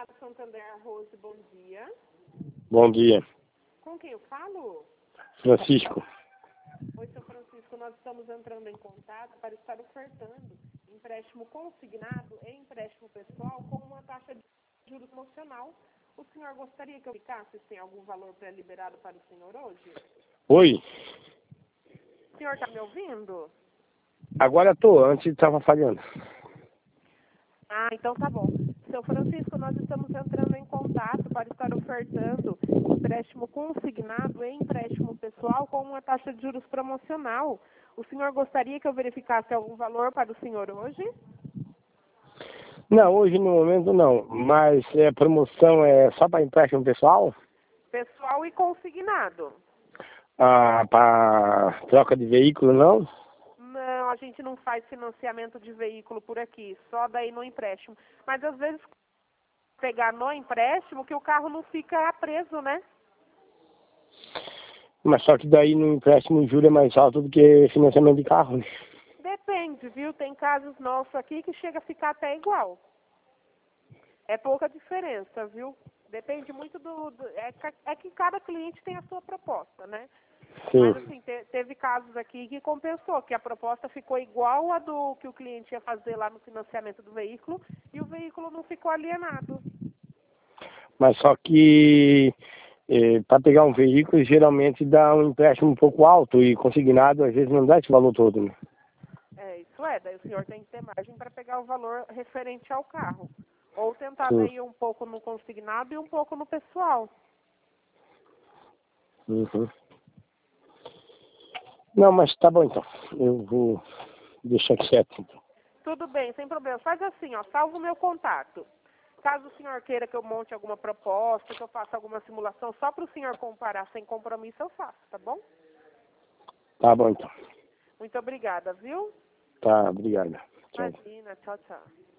Santander Rose, bom dia. Bom dia, Com quem eu falo? Francisco. Oi, seu Francisco, nós estamos entrando em contato para estar ofertando empréstimo consignado e empréstimo pessoal com uma taxa de juros promocional. O senhor gostaria que eu explicasse se tem algum valor pré-liberado para o senhor hoje? Oi, O senhor está me ouvindo? agora estou, antes estava falhando. Ah, então tá bom. Seu Francisco, nós estamos entrando em contato para estar ofertando empréstimo consignado e empréstimo pessoal com uma taxa de juros promocional. O senhor gostaria que eu verificasse algum valor para o senhor hoje? Não, hoje no momento não, mas promoção é só para empréstimo pessoal? Pessoal e consignado. Ah, para troca de veículo não? Não, a gente não faz financiamento de veículo por aqui, só daí no empréstimo. Mas às vezes pegar no empréstimo que o carro não fica preso, né? Mas só que daí no empréstimo o juro é mais alto do que financiamento de carro, né? Depende, viu? Tem casos nossos aqui que chega a ficar até igual. É pouca diferença, viu? Depende muito é que cada cliente tem a sua proposta, né? Mas Sim, assim, teve casos aqui que compensou, que a proposta ficou igual a do que o cliente ia fazer lá no financiamento do veículo e o veículo não ficou alienado. mas só que para pegar um veículo geralmente dá um empréstimo um pouco alto e consignado às vezes não dá esse valor todo, né? É, isso é, daí o senhor tem que ter margem para pegar o valor referente ao carro. Ou tentar Sim. daí um pouco no consignado e um pouco no pessoal. Uhum. Não, mas tá bom então. Eu vou deixar quieto então. Tudo bem, sem problema. Faz assim, ó, salva o meu contato. Caso o senhor queira que eu monte alguma proposta, que eu faça alguma simulação, só para o senhor comparar sem compromisso, eu faço, tá bom? Tá bom então. Muito obrigada, viu? Tá, obrigado. Tchau. Imagina, tchau, tchau.